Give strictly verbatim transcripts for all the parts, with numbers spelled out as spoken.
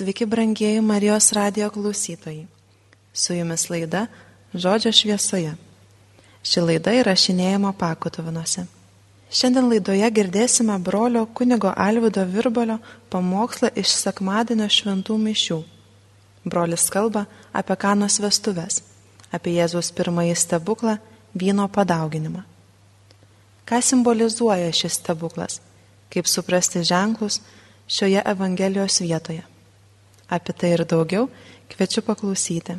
Sveiki, brangieji Marijos radijo klausytojai. Su jumis laida Žodžio šviesoje. Ši laida įrašinėjama Pakotuvinuose. Šiandien laidoje girdėsime brolio kunigo Alvydo Virbalio pamokslą iš sekmadienio šventų mišių. Brolis kalba apie Kanos vestuves, apie Jėzaus pirmąjį stebuklą vyno padauginimą. Ką simbolizuoja šis stebuklas? Kaip suprasti ženklus šioje Evangelijos vietoje? Apie tai ir daugiau kviečiu paklausyti.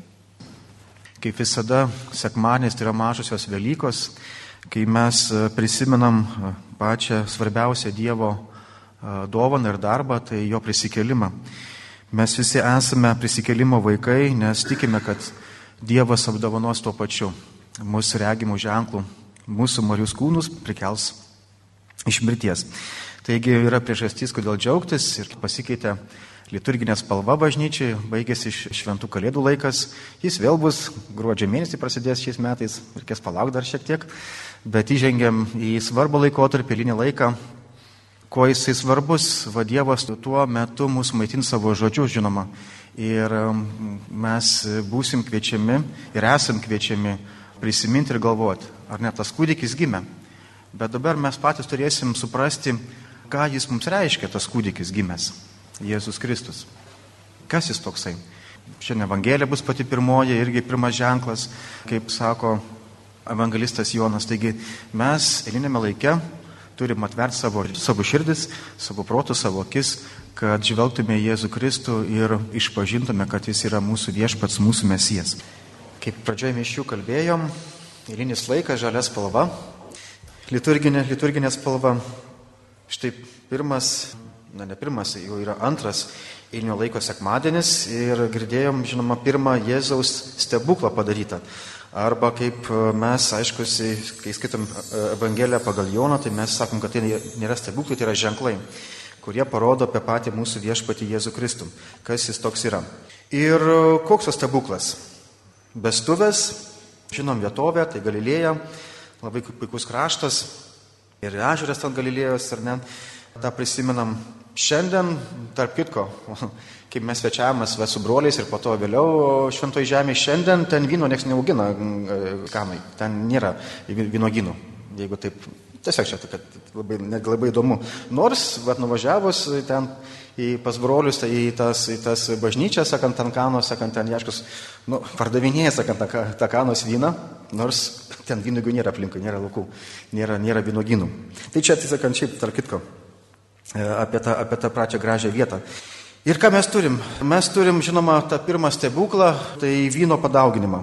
Kaip visada, sekmadienis tai yra mažosios Velykos, kai mes prisimenam pačią svarbiausią Dievo dovaną ir darbą, tai jo prisikėlimą. Mes visi esame prisikėlimo vaikai, nes tikime, kad Dievas apdovanos tuo pačiu mūsų regimų ženklų, mūsų marius kūnus prikels iš mirties. Taigi yra priežastys, kodėl džiaugtis, ir pasikeitė liturginė spalva bažnyčiai, baigėsi šventų kalėdų laikas, jis vėl bus gruodžio mėnesį prasidės šiais metais, reikės palaukti dar šiek tiek, bet įžengiam į svarbą laikotarpį, eilinį laiką, kuo jisai svarbus, va Dievas tuo metu mus maitins savo žodžiu, žinoma, ir mes būsim kviečiami ir esam kviečiami prisiminti ir galvoti, ar net tas kūdikis gimė, bet dabar mes patys turėsim suprasti, ką jis mums reiškia, tas kūdikis gimęs. Jėzus Kristus. Kas jis toksai? Šiandien Evangelija bus pati pirmoji, irgi pirmas ženklas, kaip sako evangelistas Jonas. Taigi mes eilinėme laike turim atverti savo, savo širdis, savo protus, savo akis, kad žvelgtume į Jėzų Kristų ir išpažintume, kad jis yra mūsų viešpats, mūsų mesijas. Kaip pradžioje mišių kalbėjom, eilinis laikas, žalia spalva, liturginė, liturginė spalva. Štai pirmas, na ne pirmas, jau yra antras eilinio laiko sekmadienis ir girdėjom, žinoma, pirmą Jėzaus stebuklą padarytą. Arba kaip mes, aišku, kai skaitom Evangeliją pagal Joną, tai mes sakom, kad tai nėra stebuklai, tai yra ženklai, kurie parodo apie patį mūsų viešpatį Jėzų Kristų, kas jis toks yra. Ir koks tas stebuklas? Vestuvės, žinom vietovę, tai Galilėja, labai puikus kraštas, ir ežeras ten Galilėjos, ar ne, tą prisimenam. Šiandien, tarp kitko, kaip mes svečiavomės su broliais ir po to vėliau šventoje žemėje, šiandien ten vyno nieks neaugina Kanai, ten nėra vynogynų, jeigu taip, tiesiog čia, kad labai, labai įdomu. Nors, vat, nuvažiavus ten į pas brolius, tai į tas, į tas bažnyčias, sakant, ten Kanos, sakant, ten ieškus, nu, pardavinėja, sakant, tą Kanos vyną, nors ten vynogių nėra aplinkui, nėra laukų, nėra, nėra vynogynų. Tai čia, tai sakant, šiaip, tarp kitko. Apie tą, apie tą pračią gražią vietą. Ir ką mes turim? Mes turim, žinoma, tą pirmą stebuklą, tai vyno padauginimą.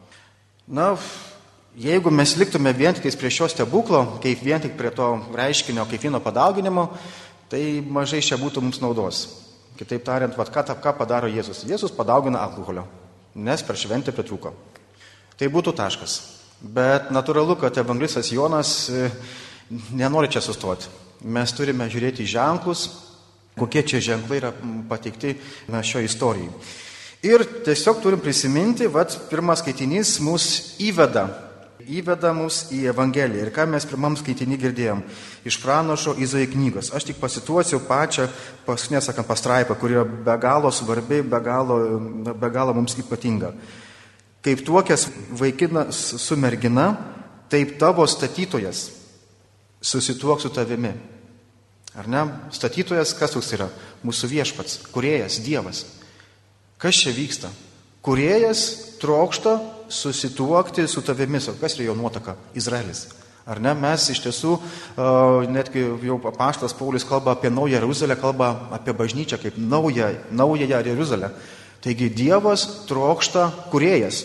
Na, jeigu mes liktume vien tik prie šio stebuklo, kaip vien tik prie to reiškinio, kaip vyno padauginimo, tai mažai čia būtų mums naudos. Kitaip tariant, vat, ką, ką padaro Jėzus? Jėzus padaugina alkoholio, nes per šventę pritrūko. Tai būtų taškas. Bet natūralu, kad evangelistas Jonas nenori čia sustoti. Mes turime žiūrėti ženklus, kokie čia ženklai yra pateikti šio istorijai. Ir tiesiog turim prisiminti, vat, pirmas skaitinys mus įveda, įveda mus į Evangeliją. Ir ką mes pirmam skaitinį girdėjom? Iš pranašo Izaijo knygos. Aš tik pasituosiu pačią, paskutinę, sakant, pastraipą, kuri yra be galo svarbi, be galo, be galo mums ypatinga. Kaip tuokęs vaikinas su mergina, taip tavo statytojas susituok su tavimi. Ar ne? Statytojas, kas toks yra? Mūsų viešpats, kūrėjas, Dievas. Kas čia vyksta? Kūrėjas trokšta susituokti su tavimi. Kas yra jo nuotaka? Izraelis. Ar ne? Mes iš tiesų, netgi jau apaštalas Paulius kalba apie naują Jeruzalę, kalba apie bažnyčią kaip naują, naująją Jeruzalę. Taigi Dievas trokšta, kūrėjas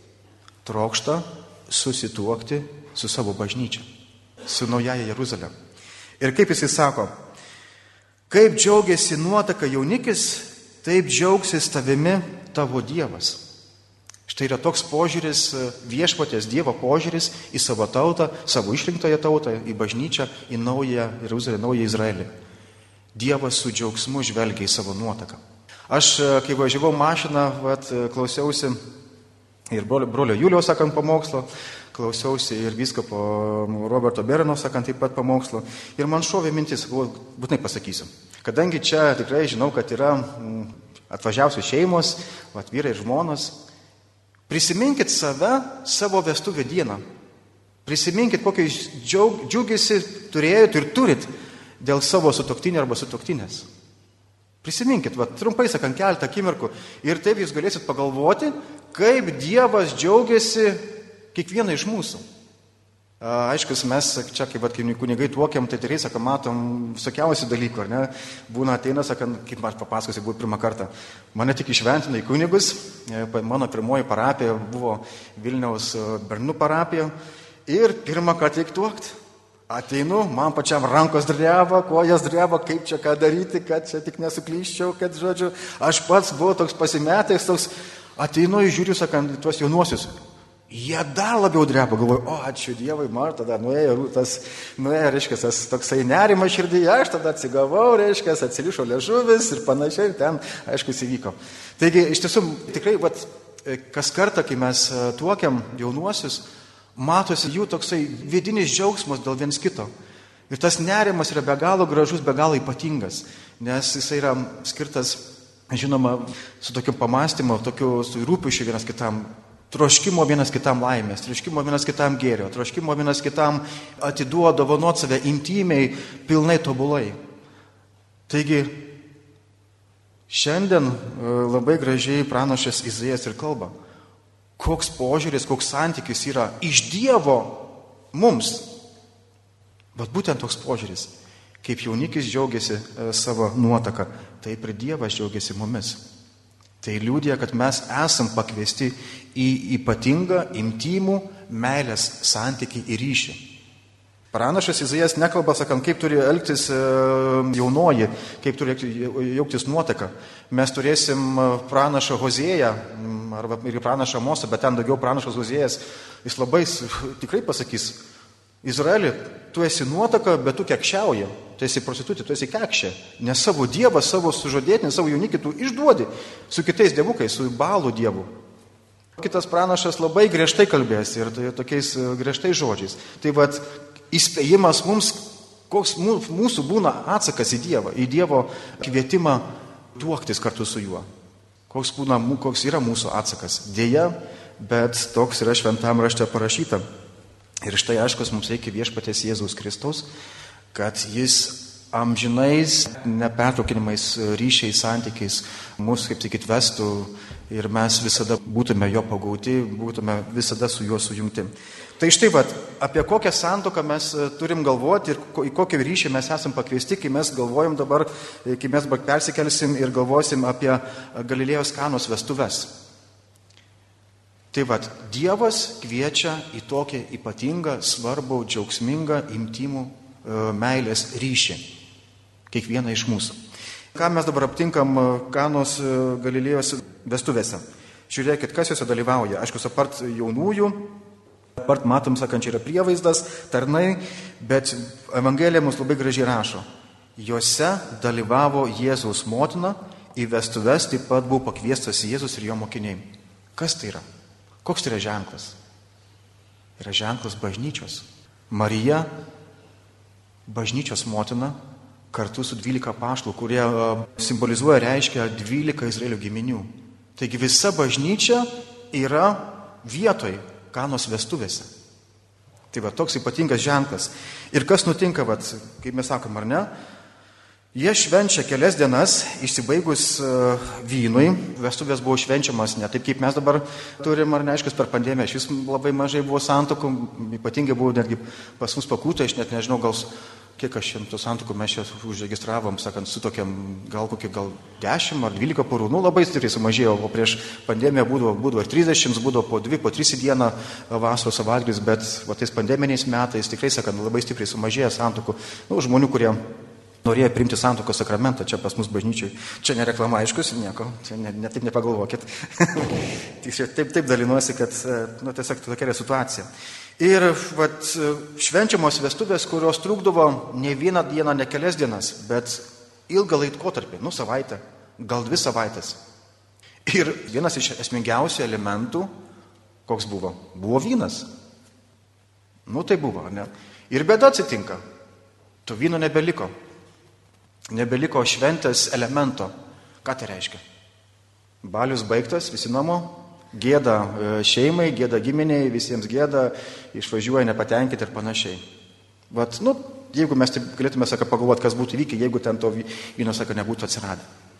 trokšta susituokti su savo bažnyčia, su naująja Jeruzalė. Ir kaip jisai sako, kaip džiaugiasi nuotaka jaunikis, taip džiaugsis tavimi tavo Dievas. Štai yra toks požiūris, viešpaties Dievo požiūris į savo tautą, savo išrinktąją tautą, į bažnyčią, į naują Jeruzalę, naują Izraelį. Dievas su džiaugsmu žvelgia į savo nuotaką. Aš, kai važiavau mašiną, vat, klausiausi ir brolio, brolio Juliaus, sakant, pamokslo, klausiausi ir vyskupo Roberto Bereno, sakant, taip pat pamokslo. Ir man šovė mintis, būtinai pasakysiu. Kadangi čia tikrai žinau, kad yra atvažiausios šeimos, vat, vyrai ir žmonos. Prisiminkit save savo vestuvių dieną. Prisiminkit, kokį džiaug, džiugėsi turėjot ir turit dėl savo sutuoktinio arba sutuoktinės. Prisiminkit, vat, trumpai sakant, keletą akimirkų ir taip jūs galėsit pagalvoti, kaip Dievas džiaugiasi kiekvieną iš mūsų. Aišku, mes čia, kaip, vat, kai kunigai tuokiam, tai tikrai, sakom, matom visokiausių dalykų, ar ne? Būna ateina, sakant, kaip aš papasakosiu, buvo pirmą kartą. Mane tik išventina į kunigus, mano pirmoji parapija buvo Vilniaus Bernų parapija ir pirmą kartą reikia tuokti. Ateinu, man pačiam rankos dreba, kojas dreba, kaip čia ką daryti, kad čia tik nesuklyščiau, kad, žodžiu, aš pats buvau toks pasimetęs, toks, ateinu ir žiūriu, sakant, tuos jaunuosius. Jie dar labiau dreba, galvoju, o, ačiū Dievui, man tada nuėjo, tas, nuėjo, reiškia, tas toksai nerimas širdyje, aš tada atsigavau, reiškia, atsilišo liežuvis ir panašiai, ir ten, aišku, įvyko. Taigi, iš tiesų, tikrai, vat, kas kartą, kai mes tuokiam jaunuosius, matosi jų toksai vidinis džiaugsmas dėl viens kito. Ir tas nerimas yra be galo gražus, be galo ypatingas, nes jisai yra skirtas, žinoma, su tokiu pamastymu, tokiu su rūpiušiu vienas kitam, troškimo vienas kitam laimės, troškimo vienas kitam gėrio, troškimo vienas kitam atiduoda, dovanot save intymiai, pilnai tobulai. Taigi, šiandien labai gražiai pranašas Izaijas ir kalba, koks požiūris, koks santykis yra iš Dievo mums. Bet būtent toks požiūris, kaip jaunikis džiaugiasi savo nuotaką, taip ir Dievas džiaugiasi mumis. Tai liūdija, kad mes esam pakviesti į ypatingą, intimų meilės santykį ir ryšį. Pranašas Izaijas nekalba, sakant, kaip turi elgtis jaunoji, kaip turi jauktis nuotaka. Mes turėsim pranašą Hozėją, arba ir pranašą Mosą, bet ten daugiau pranašas Hozėjas, jis labai tikrai pasakys, Izraeli, tu esi nuotaka, bet tu kekšiauji, tu esi prostitutė, tu esi kekšė, nes savo dievą, savo sužadėtinį, savo jaunikį tu išduodi su kitais dievukais, su Balų dievu. Kitas pranašas labai griežtai kalbės ir tai tokiais griežtais žodžiais. Tai vat įspėjimas mums, koks mūsų būna atsakas į Dievą, į Dievo kvietimą tuoktis kartu su juo. Koks, būna, koks yra mūsų atsakas. Deja, bet toks yra šventam rašte parašyta. Ir štai aiškus mums reikia viešpaties Jėzaus Kristaus, kad jis amžinais, nepertraukinimais ryšiais, santykiais mūsų, kaip sakyt, vestų ir mes visada būtume jo pagauti, būtume visada su juo sujungti. Tai štai vat, apie kokią santuoką mes turim galvoti ir į kokį ryšį mes esam pakviesti, kai mes galvojam dabar, kai mes persikelsim ir galvosim apie Galilėjos Kanos vestuves. Tai vat, Dievas kviečia į tokį ypatingą, svarbų, džiaugsmingą, intimų e, meilės ryšį. Kiekvieną iš mūsų. Ką mes dabar aptinkam Kanos Galilėjos vestuvėse? Žiūrėkit, kas juose dalyvauja. Aišku, apart jaunųjų, apart matom, sakant, čia yra prievaizdas, tarnai, bet Evangelija mums labai gražiai rašo. Juose dalyvavo Jėzaus motina, į vestuves taip pat buvo pakviestas Jėzus ir jo mokiniai. Kas tai yra? Koks tai yra ženklas? Yra ženklas bažnyčios. Marija, bažnyčios motina, kartu su dvylika apaštalų, kurie simbolizuoja, reiškia dvylika Izraelio giminių. Taigi visa bažnyčia yra vietoj Kanos vestuvėse. Tai va, toks ypatingas ženklas. Ir kas nutinka, va, kaip mes sakom, ar ne? Jie švenčia kelias dienas, išsibaigus uh, vynui. Vestuvės buvo švenčiamas ne taip, kaip mes dabar turim, ar neaiškus, per pandemiją. Šis labai mažai buvo santokų, ypatingai buvo netgi pas mus pakūta, aš net nežinau, gal kiek aš šimtų santokų mes čia užregistravom, sakant, su tokiam gal kokie gal dešimt ar dvylika porų, nu labai stipriai sumažėjo, o prieš pandemiją būdavo, būdavo ir trisdešimt, būdavo po dvi, po tris į dieną vasaros savaitgalis, bet va, tais pandeminiais metais tikrai, sakant, labai stipriai sumažėjo santokų, nu, žmonių, kurie norėjo priimti santuokos sakramentą čia pas mus bažnyčiai. Čia nereklama, aiškus, nieko, čia ne, ne, taip nepagalvokit. taip, taip dalinuosi, kad nu, tiesiog tokia yra situacija. Ir vat, švenčiamos vestuvės, kurios trukdavo ne vieną dieną, ne kelias dienas, bet ilgą laikotarpį, nu savaitę, gal dvi savaitės. Ir vienas iš esmingiausių elementų, koks buvo? Buvo vynas. Nu tai buvo, ne? Ir bėda atsitinka. To vyno nebeliko. Nebeliko šventės elemento. Ką tai reiškia? Balius baigtas, visi namo, gėda šeimai, gėda giminiai, visiems gėda, išvažiuoja nepatenkinti ir panašiai. Vat, nu, jeigu mes taip galėtume, sako, pagalvoti, kas būtų įvykę, jeigu ten to vyno, sako, nebūtų atsiradę.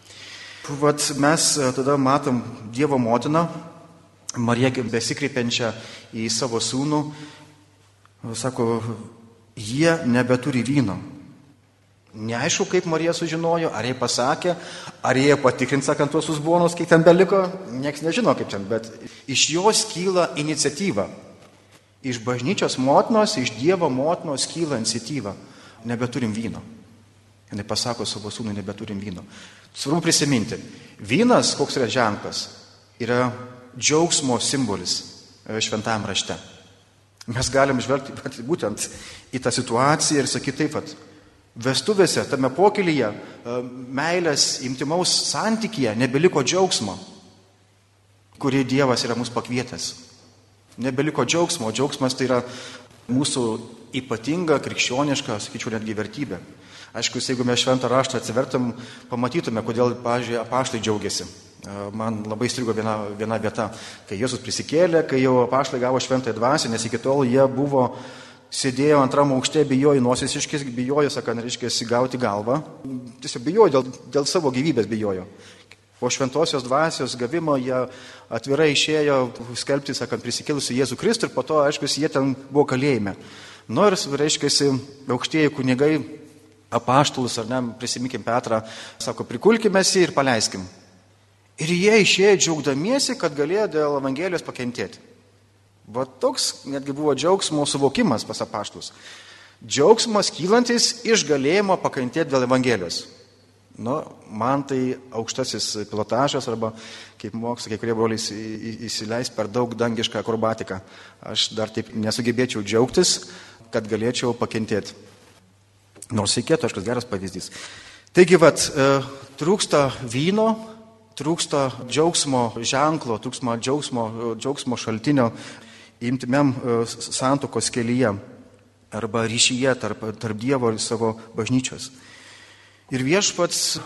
Vat mes tada matom Dievo motiną, Mariją besikreipiančią į savo sūnų, sako, jie nebeturi vyno. Neaišku, kaip Marija sužinojo, ar jai pasakė, ar jai patikrint, sakant, tuos uzbonus, kiek ten beliko, nieks nežino kaip ten, bet iš jos kyla iniciatyva. Iš bažnyčios motinos, iš Dievo motinos kyla iniciatyva. Nebeturim vyno. Jis pasako savo sūnui, nebeturim vyno. Svarbu prisiminti, vynas, koks yra ženklas, yra džiaugsmo simbolis šventajam rašte. Mes galim žvelgti būtent į tą situaciją ir sakyti taip pat. Vestuvėse, tame pokylyje, meilės, intimaus santykyje nebeliko džiaugsmo, kurį Dievas yra mus pakvietęs. Nebeliko džiaugsmo, o džiaugsmas tai yra mūsų ypatinga, krikščioniška, sakyčiau, netgi vertybė. Aišku, jeigu mes šventą raštą atsivertum, pamatytume, kodėl, pavyzdžiui, apaštai džiaugiasi. Man labai strigo viena, viena vieta, kai Jėzus prisikėlė, kai jau apaštai gavo šventąją dvasią, nes iki tol jie buvo sėdėjo antram aukšte, bijojo nosis iškis, bijojo, sakant, reiškia, gauti galvą. Tiesiog bijojo, dėl, dėl savo gyvybės bijojo. Po šventosios dvasios gavimo jie atvirai išėjo skelbti, sakant, prisikėlusi Jėzų Kristų ir po to, aišku, jie ten buvo kalėjime. Nors, reiškia, aukštieji kunigai, apaštalus, ar ne, prisimikim Petrą, sako, prikulkime jį ir paleiskim. Ir jie išėjo džiaugdamiesi, kad galėjo dėl Evangelijos pakentėti. Va toks netgi buvo džiaugsmo suvokimas pas apaštalus. Džiaugsmas kylantis iš galėjimo pakentėti dėl Evangelijos. Nu, man tai aukštasis pilotažas arba, kaip mokslo, kai kurie broliai įsileis per daug dangišką akrobatiką. Aš dar taip nesugebėčiau džiaugtis, kad galėčiau pakentėti. Nors reikėtų, aiškus, geras pavyzdys. Taigi, vat, trūksta vyno, trūksta džiaugsmo ženklo, trūksta džiaugsmo, džiaugsmo šaltinio imtimiam santuokos kelyje arba ryšyje tarp, tarp Dievo ir savo bažnyčios. Ir viešpats,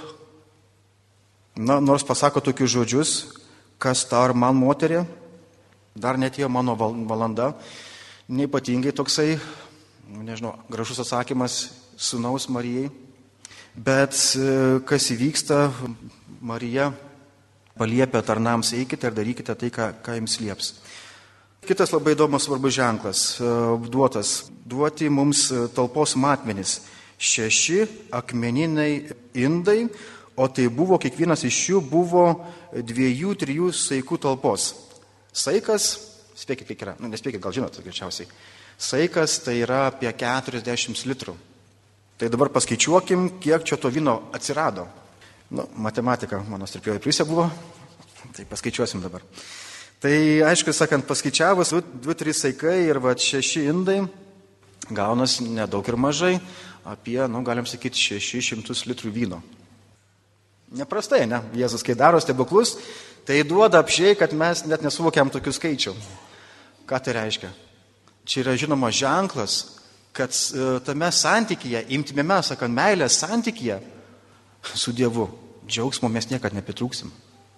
na, nors pasako tokius žodžius, kas ta ar man moterė, dar netėjo mano valanda, neipatingai toksai, nežinau, gražus atsakymas sūnaus Marijai, bet kas įvyksta, Marija paliepia tarnams, eikite ir darykite tai, ką, ką jums lieps. Kitas labai įdomus svarbus ženklas duotas, duoti mums talpos matmenis, šeši akmeniniai indai, o tai buvo, kiekvienas iš jų buvo dviejų, trijų saikų talpos. Saikas, spėkit, kiek yra, nu, nespėkit, gal žinot, greičiausiai. Saikas tai yra apie keturiasdešimt litrų. Tai dabar paskaičiuokim, kiek čia to vyno atsirado. Nu, matematika mano stripioji prisė buvo, tai paskaičiuosim dabar. Tai, aišku, sakant, paskaičiavus, du, trys saikai ir va, šeši indai, gaunas nedaug ir mažai, apie, nu, galim sakyti, šešis šimtus litrų vyno. Neprastai, ne? Jėzus, kai daro stebuklus, tai duoda apšiai, kad mes net nesuvokiam tokių skaičių. Ką tai reiškia? Čia yra žinoma ženklas, kad tame santykyje, imtimėme, sakant, meilės santykyje su Dievu, džiaugsmo mes niekad nepritrūksim.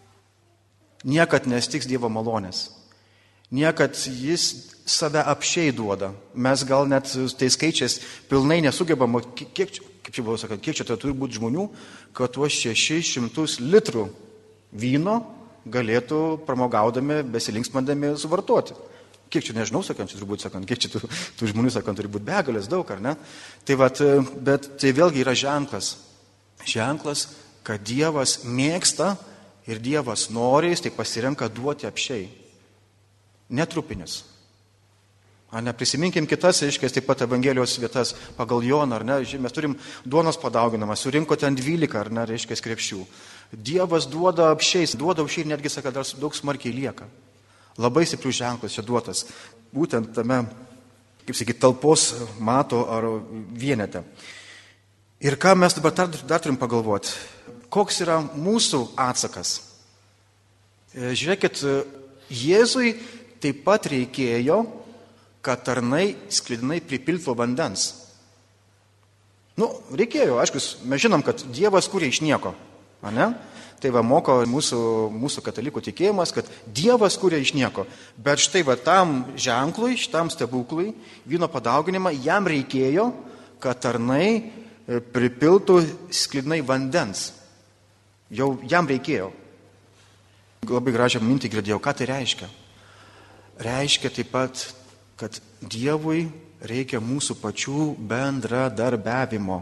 Niekad nestiks Dievo malonės. Niekad jis save apšiai duoda. Mes gal net tais skaičiais pilnai nesugebam, kiek, kaip čia buvo sakant, kiek čia tai turi būti žmonių, kad tuos šešis šimtus litrų vyno galėtų pramogaudami, besilinksmandami suvartoti. Kiek čia nežinau, sakant, čia turbūt, sakant, kiek čia tų, tų žmonių, sakant, turi būti begalės daug, ar ne? Tai vat, bet tai vėlgi yra ženklas. Ženklas, kad Dievas mėgsta ir Dievas nori, jis tai pasirenka duoti apšiai. Netrupinis. A, ne, prisiminkim kitas, aiškiai, taip pat Evangelijos vietas pagal Joną, ar ne, mes turim duonos padauginamą, surinko ten dvylika, ar ne, reiškia, krepšių. Dievas duoda apšiais, duoda apšiai, netgi, sako, dar daug smarkiai lieka. Labai stiprių ženklas čia duotas, būtent tame, kaip sakyti, talpos mato ar vienete. Ir ką mes dabar dar, dar turim pagalvoti? Koks yra mūsų atsakas? Žiūrėkit, Jėzui taip pat reikėjo, kad tarnai sklidinai pripiltų vandens. Nu, reikėjo, aišku, mes žinom, kad Dievas kūrė iš nieko, ne? Tai va moko mūsų, mūsų katalikų tikėjimas, kad Dievas kuria iš nieko. Bet štai va tam ženklui, šitam stebuklui, vyno padauginimą, jam reikėjo, kad tarnai pripiltų sklidinai vandens. Jau jam reikėjo. Labai gražią mintį girdėjau, ką tai reiškia. Reiškia taip pat, kad Dievui reikia mūsų pačių bendradarbiavimo.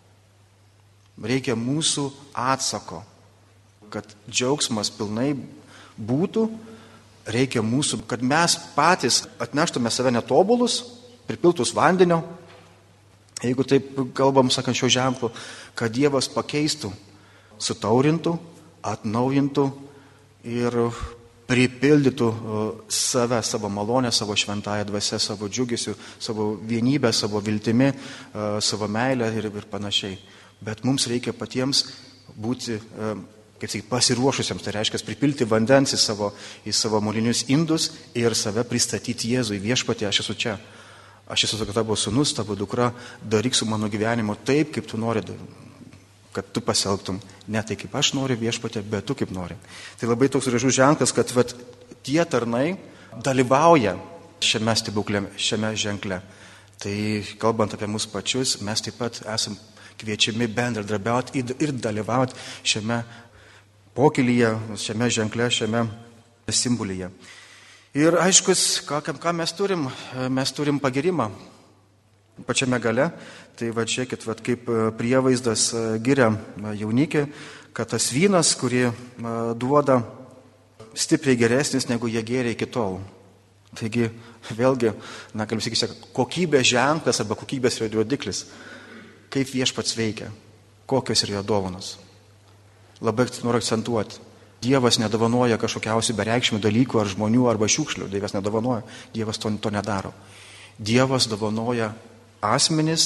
Reikia mūsų atsako. Kad džiaugsmas pilnai būtų, reikia mūsų, kad mes patys atneštume save netobulus, pripiltus vandenio. Jeigu taip kalbam, sakant, šio ženklo, kad Dievas pakeistų, sutaurintų, atnaujintų ir pripildytų save, savo malonę, savo šventąją dvasę, savo džiugesiu, savo vienybę, savo viltimi, savo meilę ir, ir panašiai. Bet mums reikia patiems būti, kaip sakyti, pasiruošusiems, tai reiškia pripilti vandens į savo, į savo molinius indus ir save pristatyti Jėzui. Viešpatie, aš esu čia. Aš esu tavo sūnus, tavo dukra, daryk su mano gyvenimu taip, kaip tu nori, kad tu pasielgtum. Ne tai, kaip aš noriu, viešpatie, bet tu kaip nori. Tai labai toks gražus ženklas, kad vat, tie tarnai dalyvauja šiame stebukle, šiame ženkle. Tai kalbant apie mus pačius, mes taip pat esam kviečiami bendradarbiauti ir dalyvauti šiame pokylyje, šiame ženkle, šiame simbolyje. Ir aiškus, ką, ką mes turim, mes turim pagirimą pačiame gale. Tai va žiūrėkit, va, kaip prievaizdas giria jaunikį, kad tas vynas, kurį duoda, stipriai geresnis, negu jie gėrė iki tol. Taigi, vėlgi, na, galim sakyti, kokybės ženklas arba kokybės rodiklis. Kaip viešpats veikia, kokios yra jo dovanos. Labai noriu akcentuoti. Dievas nedovanoja kažkokiausių bereikšmių dalykų ar žmonių arba šiukšlių. Dievas nedovanoja. Dievas to, to nedaro. Dievas dovanoja asmenis,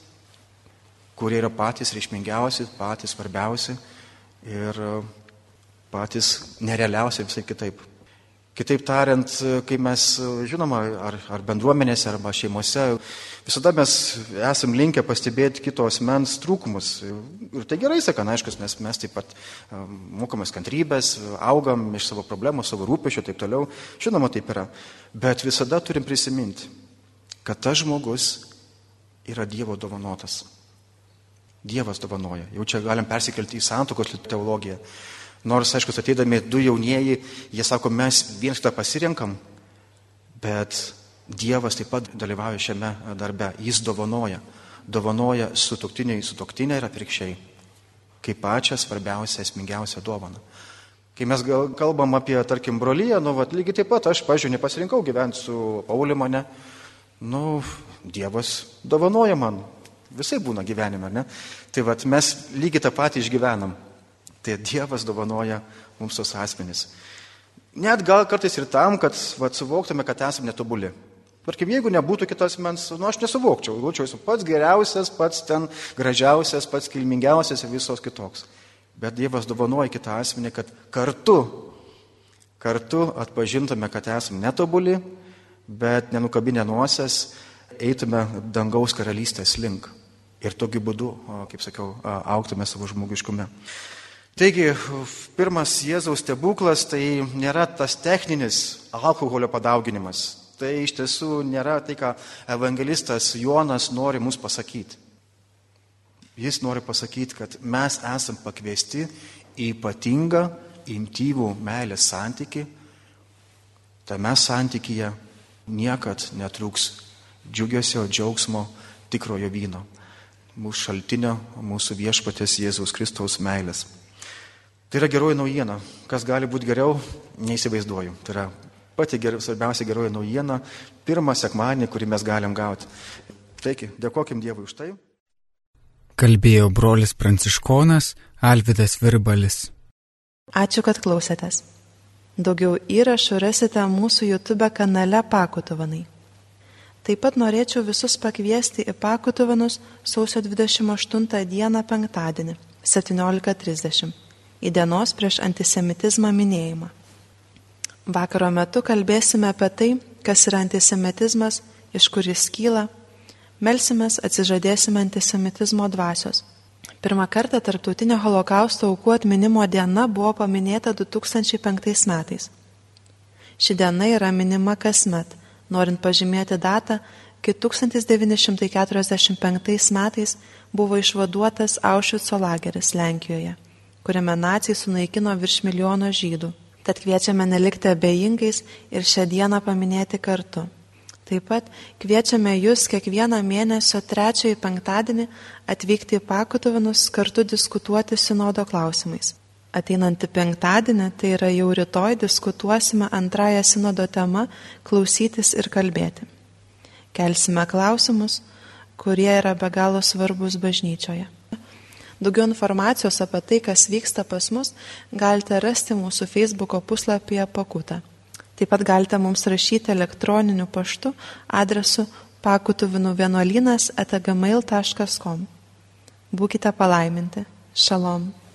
kurie yra patys reikšmingiausi, patys svarbiausi ir patys nerealiausi visai kitaip. Kitaip tariant, kai mes, žinoma, ar, ar bendruomenėse, arba šeimose, visada mes esam linkę pastebėti kito asmens trūkumus. Ir tai gerai, sakan, aiškus, nes mes taip pat mokomės kantrybės, augam iš savo problemų, savo rūpesčių ir taip toliau. Žinoma, taip yra. Bet visada turim prisiminti, kad tas žmogus yra Dievo dovanotas. Dievas dovanoja. Jau čia galim persikelti į santuokos teologiją. Nors, aišku, ateidami du jaunieji, jie sako, mes vienas kitą pasirenkam, bet Dievas taip pat dalyvauja šiame darbe. Jis dovanoja. Dovanoja sutuoktiniai, sutuoktinė ir atvirkščiai. Kaip pačią svarbiausią, esmingiausią dovaną. Kai mes kalbam apie, tarkim, brolyje, nu, vat, lygiai taip pat, aš, pažiūrėjau, nepasirinkau gyventi su Pauliu mane. Nu, Dievas dovanoja man. Visai būna gyvenime, ne? Tai vat, mes lygiai tą patį išgyvenam. Tai Dievas dovanoja mums tos asmenys. Net gal kartais ir tam, kad vat, suvoktume, kad esame netobuli. Tarkim, jeigu nebūtų kitas mens, nu aš nesuvokčiau. Galvočiau, esu pats geriausias, pats ten gražiausias, pats kilmingiausias ir visos kitoks. Bet Dievas dovanoja kitą asmenį, kad kartu, kartu atpažintume, kad esame netobuli, bet nenukabinę nosies, eitume dangaus karalystės link. Ir tokiu būdu, kaip sakiau, augtume savo žmogiškume. Taigi, pirmas Jėzaus stebuklas tai nėra tas techninis alkoholio padauginimas. Tai iš tiesų nėra tai, ką evangelistas Jonas nori mums pasakyti. Jis nori pasakyti, kad mes esam pakviesti į ypatingą, intyvų meilės santykį. Tame santykyje niekad netrūks džiugesio, džiaugsmo, tikrojo vyno. Mūsų šaltinio, mūsų viešpaties Jėzaus Kristaus meilės. Tai yra geroji naujiena. Kas gali būti geriau, neįsivaizduoju. Tai yra pati ger, svarbiausia geroji naujiena, pirmą sekmadienį, kurį mes galim gauti. Taigi, dėkokim Dievui už tai. Kalbėjo brolis pranciškonas Alvydas Virbalis. Ačiū, kad klausėtės. Daugiau įrašų rasite mūsų YouTube kanale Pakutovanai. Taip pat norėčiau visus pakviesti į Pakutuvanus sausio dvidešimt aštuntą dieną penktadienį, septyniolika trisdešimt. Į dienos prieš antisemitizmą minėjimą. Vakaro metu kalbėsime apie tai, kas yra antisemitizmas, iš kur jis kyla, melsimės, atsižadėsime antisemitizmo dvasios Pirmą kartą Tarptautinė holokausto aukų atminimo diena buvo paminėta du tūkstančiai penktais metais. Ši diena yra minima kasmet, norint pažymėti datą, kai tūkstantis devyni šimtai keturiasdešimt penktais metais buvo išvaduotas Aušvico lageris Lenkijoje, kuriame naciai sunaikino virš milijono žydų. Tad kviečiame nelikti abejingais ir šią dieną paminėti kartu. Taip pat kviečiame jūs kiekvieną mėnesio trečiąjį penktadienį atvykti į Pakutuvinus kartu diskutuoti sinodo klausimais. Ateinantį penktadienį, tai yra jau rytoj, diskutuosime antrąją sinodo temą klausytis ir kalbėti. Kelsime klausimus, kurie yra be galo svarbus bažnyčioje. Daugiau informacijos apie tai, kas vyksta pas mus, galite rasti mūsų Facebooko puslapyje Pakuta. Taip pat galite mums rašyti elektroniniu paštu adresu pakutuvinų vienuolynas eta gmail taškas com. Būkite palaiminti. Šalom.